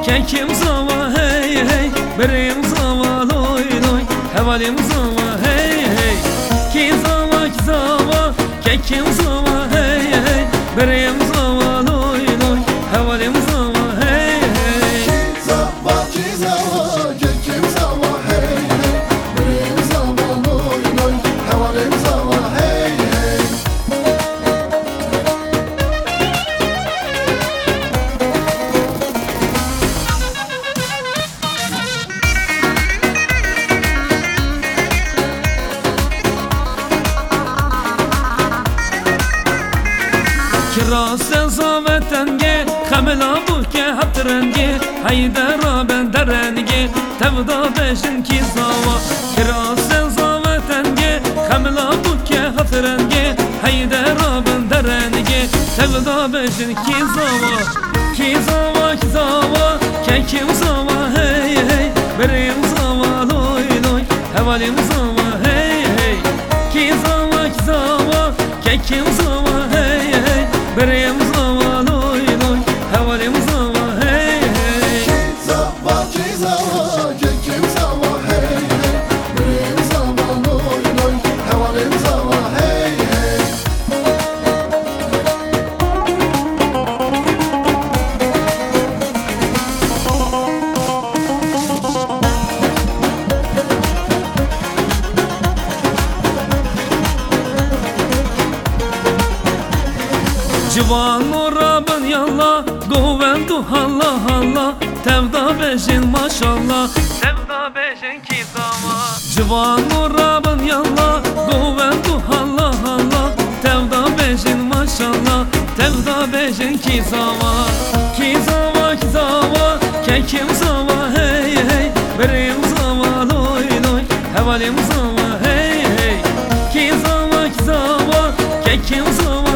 kekim zava hey hey, berim zava loy loy, hevalim zava hey hey. Ki zava, kekim zava hey hey, berim zava loy loy, hevalim zava hey hey. Ki zava, kekim zava hey hey, berim zava loy loy, hevalim zava hey hey. Kirasen zavetenge, kamela buke hatrenge, haydara ben derenge, tevda beşin ki zava. Kirasen zavetenge, kamela buke hatrenge, haydara ben derenge, tevda beşin ki zava. Ki zava, kekim zava hey hey, berim zava loy loy, hevalim zava hey hey. Ki zava, kekim zava hey hey, berim zava loy loy, hevalim zava hey hey. Ki zava, kekim zava hey hey, berim zava loy loy, hevalim zava hey hey. Civan orabın yalla, govendu halla halla, tevda beşin maşallah, tevda beşin ki zava. Civan orabın yalla, govendu halla halla, tevda beşin maşallah, tevda beşin ki zava. Ki zava, kekim zava hey hey, berim zava loy loy, hevalim zava hey hey. Ki zava, kekim zava